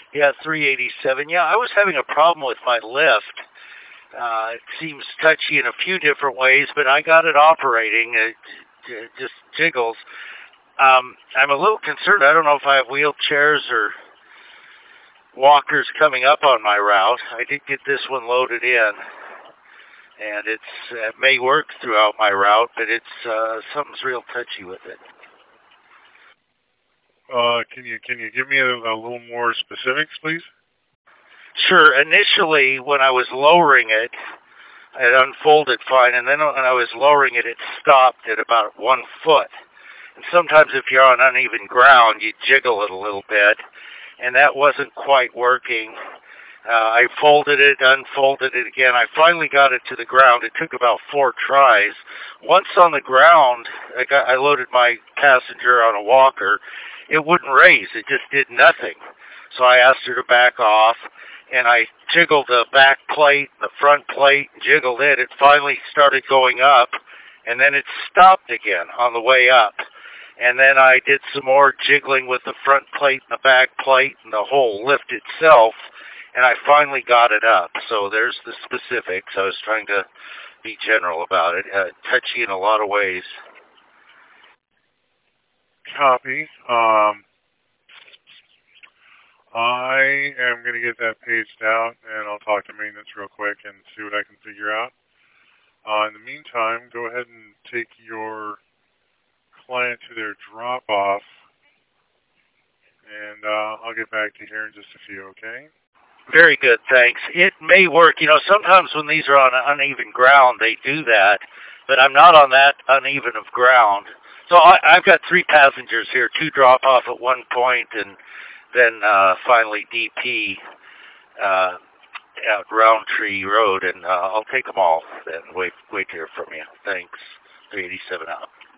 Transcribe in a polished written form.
Yeah, 387. Yeah, I was having a problem with my lift. It seems touchy in a few different ways, but I got it operating. It just jiggles. I'm a little concerned. I don't know if I have wheelchairs or walkers coming up on my route. I did get this one loaded in, and it may work throughout my route, but something's real touchy with it. Can you give me a little more specifics, please? Sure. Initially, when I was lowering it unfolded fine, and then when I was lowering it, it stopped at about 1 foot. And sometimes if you're on uneven ground, you jiggle it a little bit, and that wasn't quite working. I folded it, unfolded it again. I finally got it to the ground. It took about 4 tries. Once on the ground, I loaded my passenger on a walker. It wouldn't raise. It just did nothing. So I asked her to back off, and I jiggled the back plate, the front plate, jiggled it. It finally started going up, and then it stopped again on the way up. And then I did some more jiggling with the front plate and the back plate and the whole lift itself, and I finally got it up. So there's the specifics. I was trying to be general about it. Touchy in a lot of ways. Copy. I am going to get that paged out, and I'll talk to maintenance real quick and see what I can figure out. In the meantime, go ahead and take your client to their drop-off, and I'll get back to you here in just a few, okay? Very good, thanks. It may work. Sometimes when these are on uneven ground, they do that, but I'm not on that uneven of ground. So I've got 3 passengers here, 2 drop off at one point, and then finally DP out Roundtree Road, and I'll take them all then. Wait to hear from you. Thanks. 387 out.